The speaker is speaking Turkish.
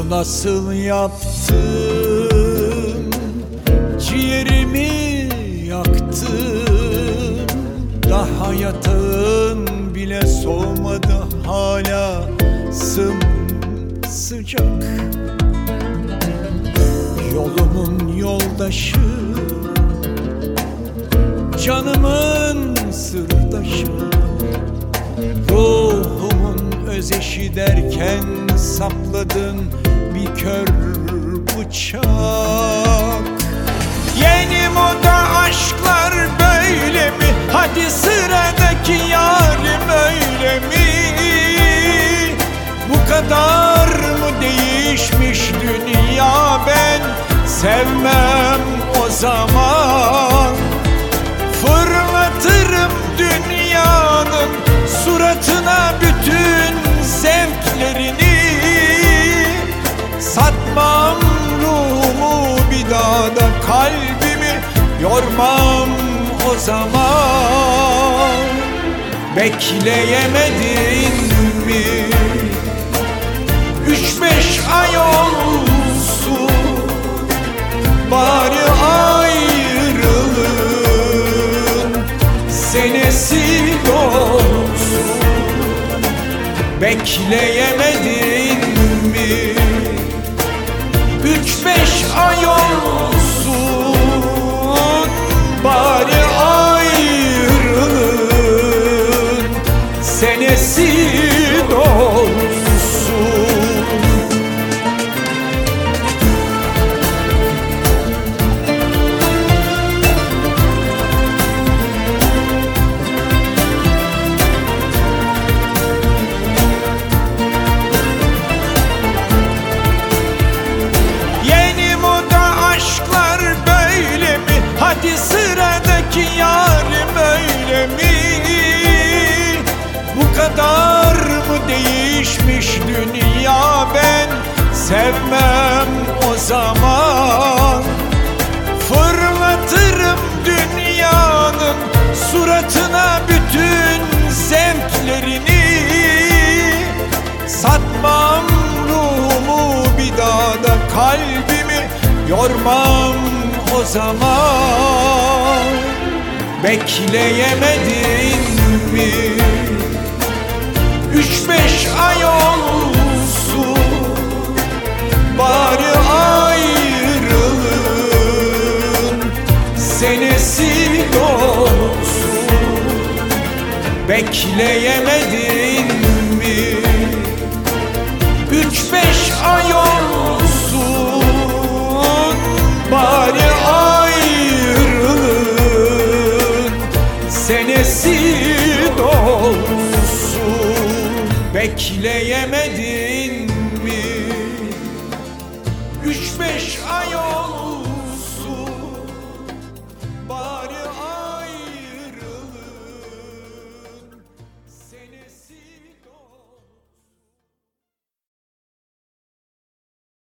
Bunu nasıl yaptın? Ciğerimi yaktın. Daha yatağın bile soğumadı, hala sımsıcak. Yolumun yoldaşı, canımın sırdaşı, ruhumun özeşi derken sapladın bir kör bıçak. Yeni moda aşklar böyle mi? Hadi sıradaki yarim öyle mi? Bu kadar mı değişmiş dünya? Ben sevmem o zaman. Fırlatırım dünyanın suratına bütün zevklerini. Satmam ruhumu bir daha da kalbimi yormam o zaman. Bekleyemedin mi? 3-5 ay olsun, bari ayrılığın senesi dolsun. Bekleyemedin mi? 3-5 ay olsun, bari ayrılığın senesi dolsun. Hadi sıradaki yarim öyle mi? Bu kadar mı değişmiş dünya? Ben sevmem o zaman. Fırlatırım dünyanın suratına bütün zevklerini. Satmam ruhumu bir daha da kalbimi yormam o zaman. Bekleyemedin mi? 3-5 ay olsun, bari ayrılığın senesi dolsun. Bekleyemedin mi? 3-5 ay olsun, bari ayrılığın senesi dolsun. Bekleyemedim.